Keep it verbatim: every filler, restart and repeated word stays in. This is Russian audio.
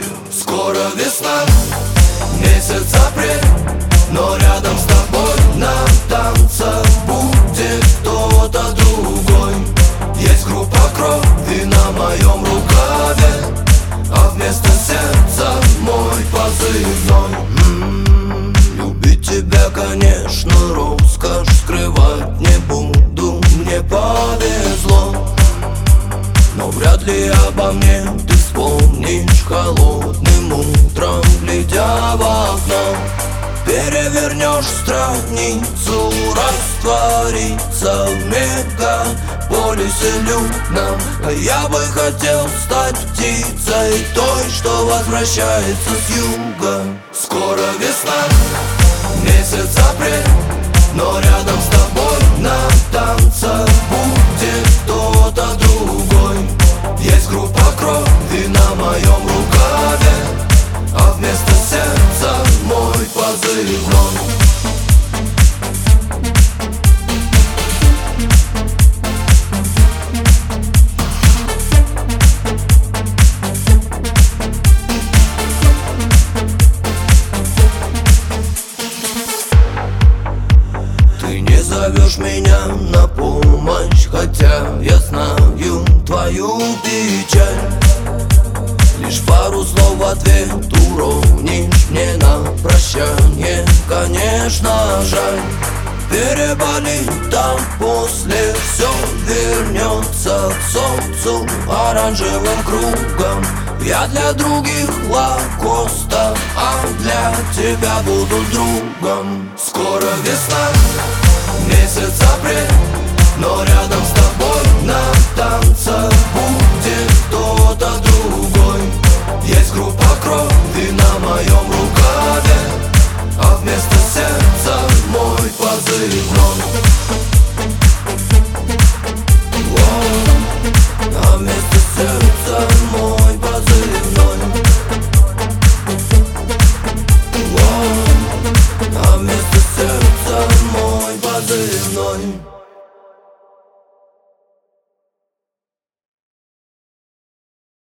Скоро весна, месяц апрель, но рядом с тобой на танцах будет кто-то другой. Есть группа крови на моем рукаве, а вместо сердца мой позывной. М-м-м, любить тебя, конечно, роскошь, скрывать не буду, мне повезло. Но вряд ли обо мне ты вспомнишь холодным утром, глядя в окно. Перевернешь страницу, раствориться в мегаполисе людном. А я бы хотел стать птицей той, что возвращается с юга. Скоро весна, месяц апрель, но рядом с тобой на танцах будет кто-то другой. Есть группа крови на моем рукаве, а вместо сердца мой позывной. Ты не зовешь меня на помощь, хотя я знаю твою печаль. Лишь пару слов в ответ уронишь мне на прощание, конечно, жаль. Переболит, а после все вернется к солнцу оранжевым кругом. Я для других лакоста, а для тебя буду другом. Скоро весна, месяц апрель, но рядом с тобой на танцах будет кто-то другой. Есть группа крови на моем рукаве, а вместо сердца мой позывной.